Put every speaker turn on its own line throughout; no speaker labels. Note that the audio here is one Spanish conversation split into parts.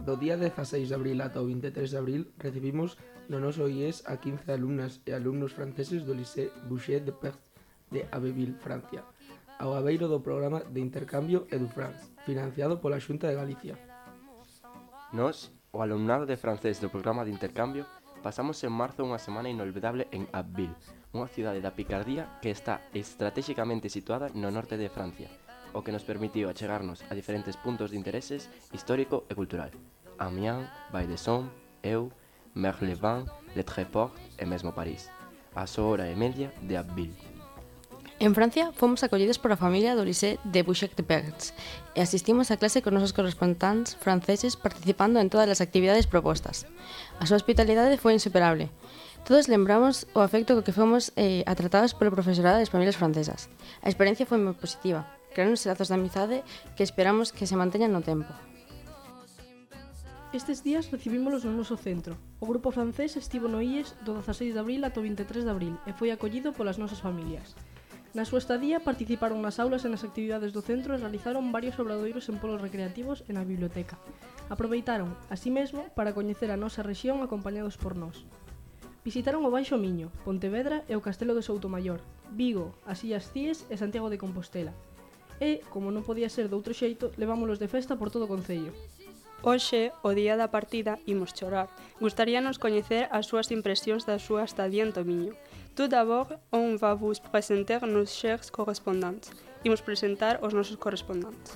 Do día 16 de abril ata o 23 de abril recibimos no noso IES a 15 alumnas e alumnos franceses do Lycée Boucher de Perth de Abbeville, Francia, ao abeiro do programa de intercambio EduFrance, financiado pola Xunta de Galicia.
Nos, o alumnado de francés do programa de intercambio, pasamos en marzo unha semana inolvidable en Abbeville, unha cidade da picardía que está estratégicamente situada no norte de Francia, o que nos permitiu achegarnos a diferentes puntos de intereses histórico e cultural. Amiens, Vall de Somme, Eu, Merlevin, Le Tréport e mesmo París, a só hora e media de Abbeville.
En Francia fomos acollidos por a familia do Lycée de Boucher de Perth e asistimos a clase con nosos correspondentes franceses participando en todas as actividades propostas. A súa hospitalidade foi insuperable. Todos lembramos o afecto co que fomos atratados polo profesorado das familias francesas. A experiencia foi moi positiva, creáronse lazos de amizade que esperamos que se manteñan no tempo.
Estes días recibímolos no noso centro. O grupo francés estivo no IES do 16 de abril ata o 23 de abril e foi acollido polas nosas familias. Na súa estadía participaron nas aulas e nas actividades do centro e realizaron varios obradoiros en polos recreativos e na biblioteca. Aproveitaron, así mesmo, para coñecer a nosa rexión acompañados por nós. Visitaron o Baixo Miño, Pontevedra e o Castelo de Soutomaior, Vigo, as Illas Cíes e Santiago de Compostela. E, como non podía ser doutro xeito, levámolos de festa por todo o concello.
Hoxe, o día da partida, imos chorar. Gustaríanos coñecer as súas impresións da súa estadía en Tomiño. Tout d'abord, on va vous présenter nos chers correspondants. Imos presentar os nosos correspondants.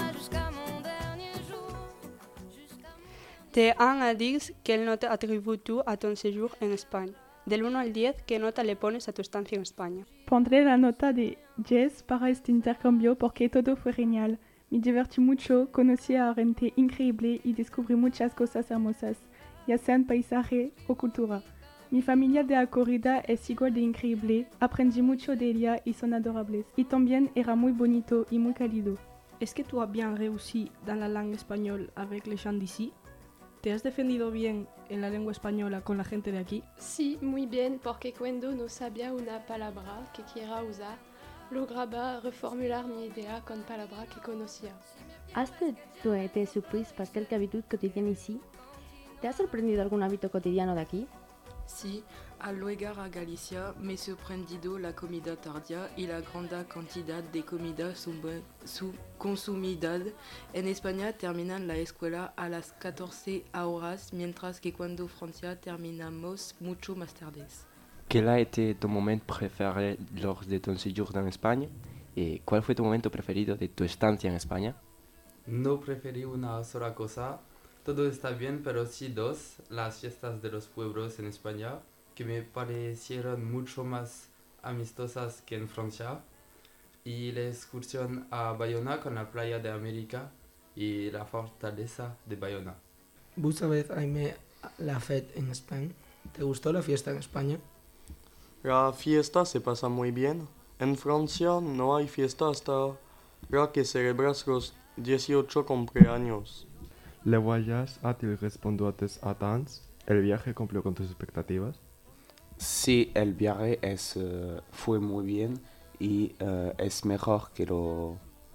De 1 à 10, quelle note attribues-tu à ton séjour en Espagne? Del 1 al 10, ¿qué nota le pones a tu estancia en España?
Pondré la nota de 10 para este intercambio porque todo fue genial. Me divertí mucho, conocí a gente increíble y descubrí muchas cosas hermosas, ya sean paisaje o cultura. Mi familia de acogida es igual de increíble, aprendí mucho de ella y son adorables. Y también era muy bonito y muy cálido.
¿Es que tú has bien réussi dans la langue espagnole avec les gens d'ici? ¿Te has defendido bien en la lengua española con la gente de aquí?
Sí, muy bien, porque cuando no sabía una palabra que quiera usar, lograba reformular mi idea con palabras que conocía.
¿Has été surprise par quelque habitude quotidienne ici? ¿Te ha sorprendido algún hábito cotidiano de aquí?
Sí, al llegar a Galicia me sorprendido la comida tardía y la gran cantidad de comida consumida. En España terminan la escuela a las 14 horas, mientras que cuando Francia terminamos mucho más tarde.
Quel a été ton moment préféré lors de ton séjour en España? ¿Y cuál fue tu momento preferido de tu estancia en España?
No preferí una sola cosa. Todo está bien, pero sí dos, las fiestas de los pueblos en España, que me parecieron mucho más amistosas que en Francia, y la excursión a Bayona con la playa de América y la fortaleza de Bayona.
Vous savez aimer la fête en España? ¿Te gustó la fiesta en España?
La fiesta se pasa muy bien. En Francia no hay fiesta hasta que celebras los 18 cumpleaños.
¿Le voyage a-t-il répondu à tes attentes? ¿El viaje cumplió con tus expectativas?
Sí, el viaje fue muy bien y es mejor que lo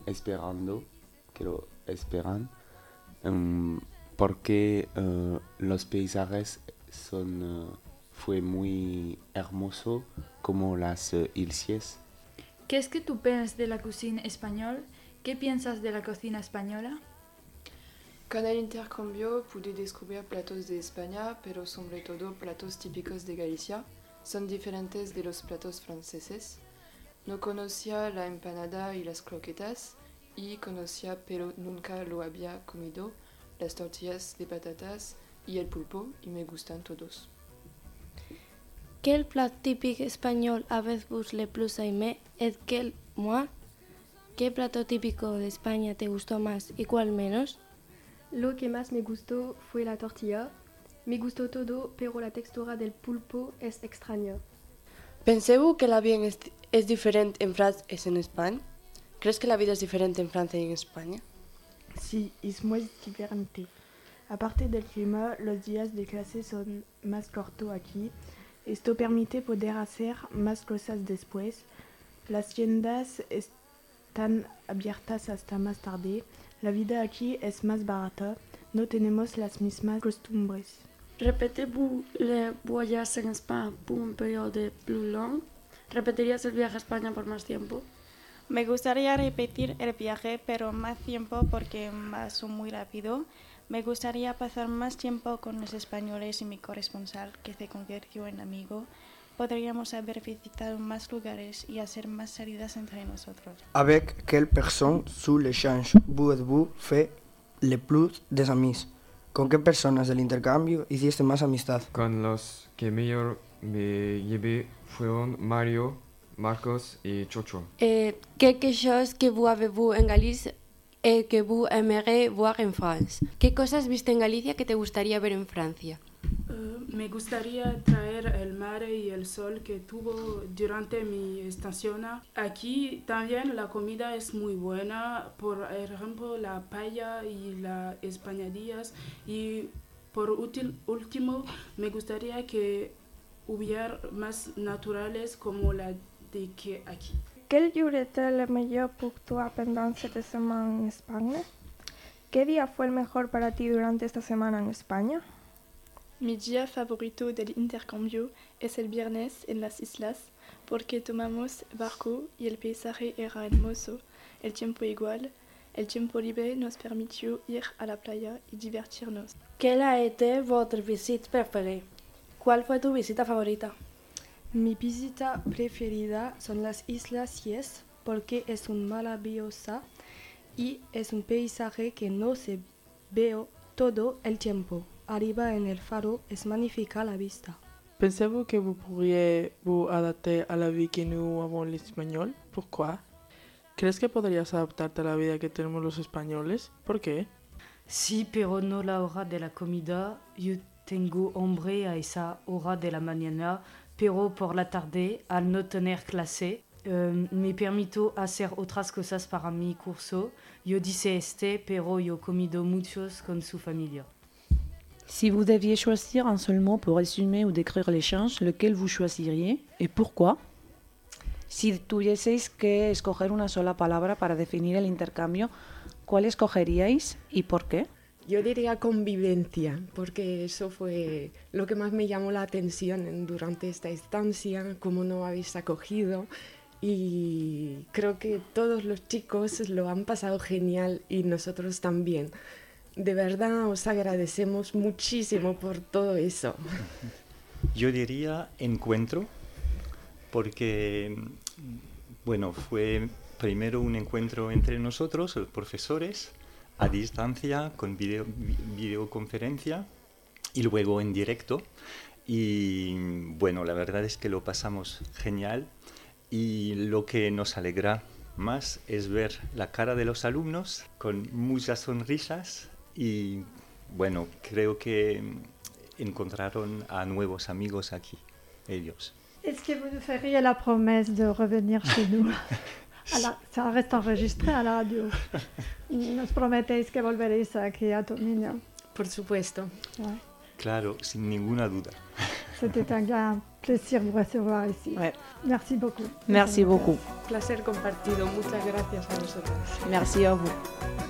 esperan, porque los paisajes fue muy hermoso como las Illes.
¿Qué es que tú piensas de la cocina española? ¿Qué piensas de la cocina española?
Con el intercambio pude descubrir platos de España, pero sobre todo platos típicos de Galicia. Son diferentes de los platos franceses. No conocía la empanada y las croquetas, y conocía, pero nunca lo había comido, las tortillas de patatas y el pulpo, y me gustan todos.
Quel plat típic español avez-vous le plus aimé et quel moins? ¿Qué plato típico de España te gustó más y cuál menos?
Lo que más me gustó fue la tortilla. Me gustó todo, pero la textura del pulpo es extraña.
¿Pensez-vous que la vida es diferente en Francia y en España? ¿Crees que la vida es diferente en Francia y en España?
Sí, es muy diferente. Aparte del clima, los días de clase son más cortos aquí. Esto permite poder hacer más cosas después. Las tiendas están abiertas hasta más tarde. La vida aquí es más barata. no tenemos las mismas costumbres.
Répétez-vous les voyages en España por un periodo plus long? ¿Repetirías el viaje a España por más tiempo?
Me gustaría repetir el viaje, pero más tiempo porque pasó muy rápido. Me gustaría pasar más tiempo con los españoles y mi corresponsal, que se convirtió en amigo. Podríamos haber visitado más lugares y hacer más salidas entre nosotros.
Avec quelle personne sous l'échange vous fait le plus des amis? ¿Con qué personas del intercambio hiciste más amistad?
Con los que mejor me llevé fueron Mario, Marcos y Chocho.
Quelque chose que vous avez vu en Galicia et que vous aimeriez voir en France. ¿Qué cosas viste en Galicia que te gustaría ver en Francia?
Me gustaría traer el mar y el sol que tuvo durante mi estación. Aquí también la comida es muy buena, por ejemplo la paella y las empanadillas. Y por último, me gustaría que hubiera más naturales como la de que aquí.
Quel jour était le meilleur pour toi pendant cette semaine en España? ¿Qué día fue el mejor para ti durante esta semana en España?
Mi día favorito del intercambio es el viernes en las islas porque tomamos barco y el paisaje era hermoso, el tiempo igual. El tiempo libre nos permitió ir a la playa y divertirnos.
Quelle a été votre visite préférée? ¿Cuál fue tu visita favorita?
Mi visita preferida son las Islas Yes porque es un maravillosa y es un paisaje que no se ve todo el tiempo. Arriba en el faro es magnífica la vista.
Pensez-vous que vous pourriez vous adapter à la vie que nous avons l'espagnol? Pourquoi? ¿Crees que podrías adaptarte a la vida que tenemos los españoles? ¿Por qué?
Sí, pero no la hora de la comida. Yo tengo hambre a esa hora de la mañana, pero por la tarde, al no tener clase, me permito hacer otras cosas para mi curso. Yo dice pero yo he comido muchos con su familia.
Si vous deviez choisir un seul mot pour résumer ou décrire l'échange, lequel vous choisiriez et pourquoi? Si tuvieseis que escoger una sola palabra para definir el intercambio, ¿cuál escogeríais y por qué?
Yo diría convivencia, porque eso fue lo que más me llamó la atención durante esta estancia, cómo nos habéis acogido, y creo que todos los chicos lo han pasado genial y nosotros también. De verdad os agradecemos muchísimo por todo eso.
Yo diría encuentro, porque bueno, fue primero un encuentro entre nosotros, los profesores, a distancia, con videoconferencia, y luego en directo. Y bueno, la verdad es que lo pasamos genial, y lo que nos alegra más es ver la cara de los alumnos con muchas sonrisas. Y bueno, creo que encontraron a nuevos amigos aquí, ellos.
Est-ce que vous nous feriez la promesse de revenir chez nous? Ça reste enregistré à la radio. ¿Nos prometéis que volveréis aquí a Tomiño?
Por supuesto.
Ouais.
Claro, sin ninguna duda.
C'était un grand plaisir de vous recevoir ici.
Ouais.
Merci beaucoup.
Merci beaucoup.
Placer compartido. Muchas gracias a vosotros.
Merci à vous.